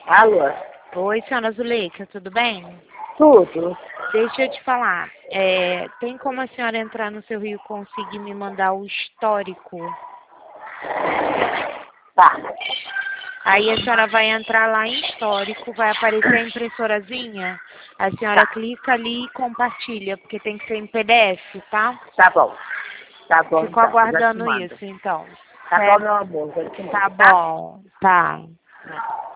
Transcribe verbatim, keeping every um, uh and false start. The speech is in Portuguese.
Alô? Oi, senhora Zuleika, tudo bem? Tudo? Deixa eu te falar, é, tem como a senhora entrar no seu Rio e conseguir me mandar o histórico? Tá. Aí a senhora vai entrar lá em histórico, vai aparecer a impressorazinha, a senhora Tá. clica ali e compartilha, porque tem que ser em P D F, tá? Tá bom. Tá bom, Fico então. Já te aguardando mando. isso, então. Tá bom, Certo? meu amor. Já te mando, Tá tá? bom, tá. Tá.